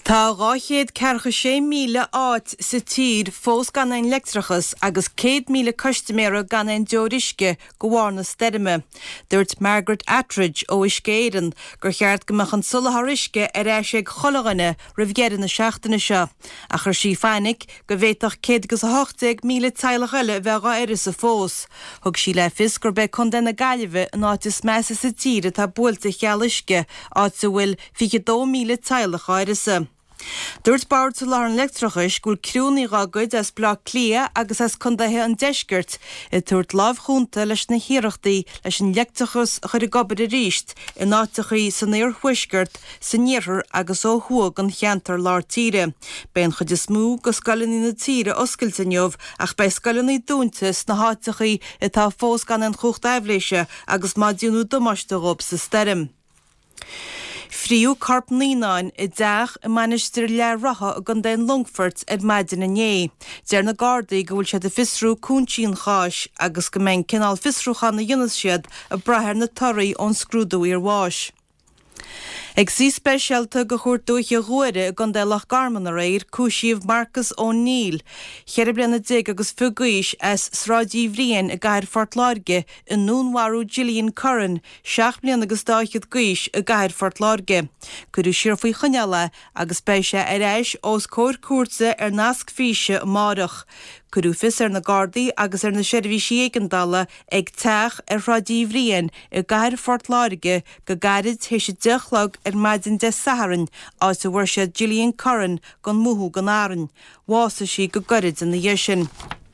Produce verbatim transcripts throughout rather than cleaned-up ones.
Tá gáchéad cearcha sé míle áit sa tír fós gan ein lectrachas agus céad míle customéra gan ein deorisce go bhharna steirime. Dúirt Margaret Attridge ó Iscéireann gur cheart gomach an sulathrisce ar éis ag cholaghanne ribhgéireann na seachtainna seo. A chur sí fáinnig go bhéadach céad agus hochtag míle teilech eile bheith gá iris sa fós. Thug sí le fis gur be chun denna gaiileh an áit is measa sa tíre tá buailte chealisce áit sa bhfuil fiche dó míle teilech áirisa. Dúirt bard sa láir an lectrachas gúil criúnaí ragaid as blá clia agus as chundathe an deisgirt i tuairt lámhchúnta leis na hiarachtaí leis an lectrachas chuir i gabbar a ríist in áitichaí san éar huisgirt san níorthar agus ó thuag an cheantar lár tíre. Ben chud is smú go scalaní na tíre oscailte neamh ach bei scalaní dúntas na háitichaí i tá fós gan an chucht eibhléise agus má dúnú domáiste rob sa sterim. Friú carp nínáin i deach i manisteir le ratha a gan den Longfort ed maidin na né. Dear na Gardaí go bhfuil siad a fisrú cúntíín cháis agus go men cinál fisrúchan na dionas siad a brathir na toraí ón scrúdú ar bháis. Ag sí speisialta go chuir dúiche ghuaire gan de lech garman a réir cúisiomh Marcus O'Neill. Cheir bliana dig agus fugaíis as srádí bhríon a gaiir fortláirge in núnharú Gillian Curran, seach bliana agus dáichiad gaois a gaiir fortláirge. Curú siar faoi chuneala agus béise ar éis os cóir cuarsa ar nasc físe márach. Curú fis ar na Gardaí agus ar na seirbhísí éigandala ag teach ar rádí bhríon a gaiir fortláirge go gairid héise dechlog ar maidin de Saharan áis a bhuair siad Gillian Curran gan múthú gan áran. Bhása sí go gorid in na dhéisin.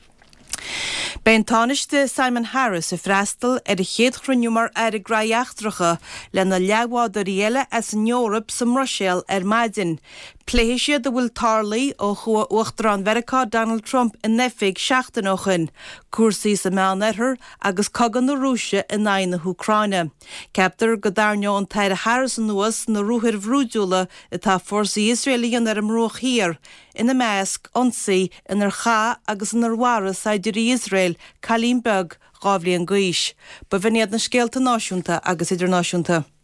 Ben táiste Simon Harris a freistal ar a chéad chruniúmar ar a graíachtracha le na leaghád a réile as an Eorop sam Roiséal ar maidin. Pléisiad do bhfuil tarlaí ó chua uachtarán Vericá Donald Trump in nefig seachtanochan, cuasaí sa meánethir agus cogan na Rúise in nain na Húcráine. Ceaptar go darneo an taire Harris an nuas na rúthir bhrúdúla i tá fórsaí Israelíon ar an mrúch hir, ina measc, onsaí, inar chá agus inar mhara saidirí Israel, Calín Beg, gábhlíon gaois. Ba bhíoniad na scéalta náisiúnta agus idirnáisiúnta.